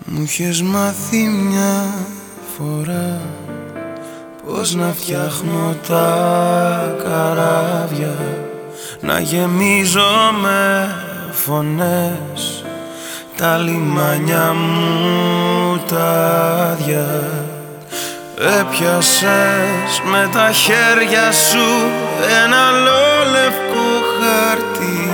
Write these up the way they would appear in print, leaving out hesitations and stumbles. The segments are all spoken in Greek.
Μου είχες μάθει μια φορά πώς να φτιάχνω τα καράβια, να γεμίζω με φωνές τα λιμάνια μου τα άδεια. Έπιασες με τα χέρια σου ένα λευκό χαρτί.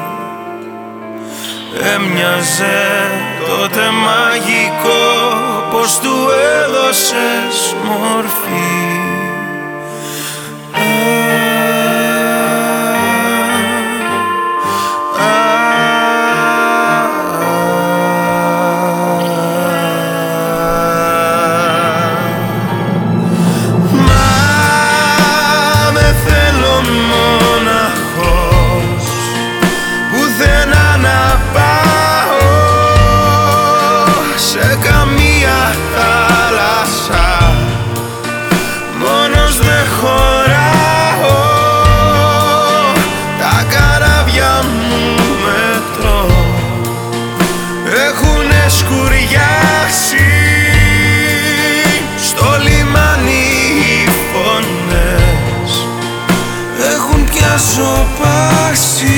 Έμοιαζε τότε μαγικό πως του έδωσες μορφή. Σκουριάσει στο λιμάνι οι φωνές έχουν πια σωπάσει.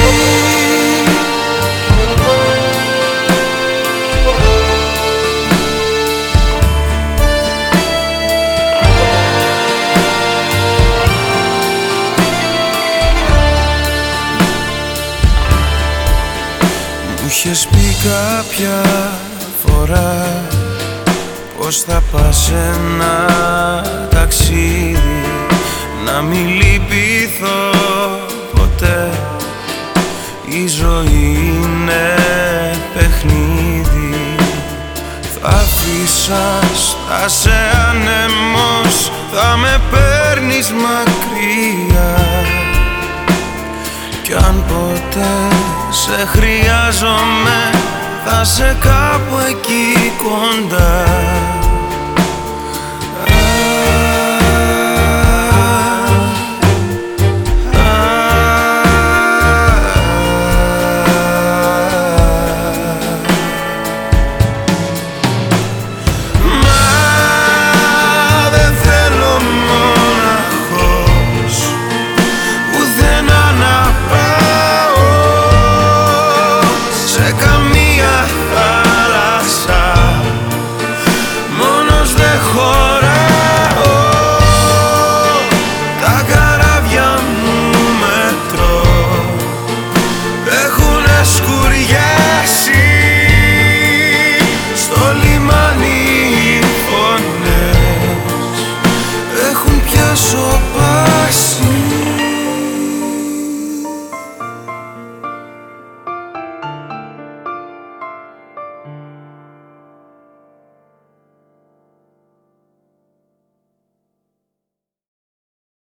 Μου είχες πει κάποια φορά πως θα πας ένα ταξίδι, να μην λυπηθώ ποτέ. Η ζωή είναι παιχνίδι. Θα αφήσας, θα σε ανεμός, θα με παίρνεις μακριά. Κι αν ποτέ σε χρειάζομαι, θα σε κάπου εκεί κοντά.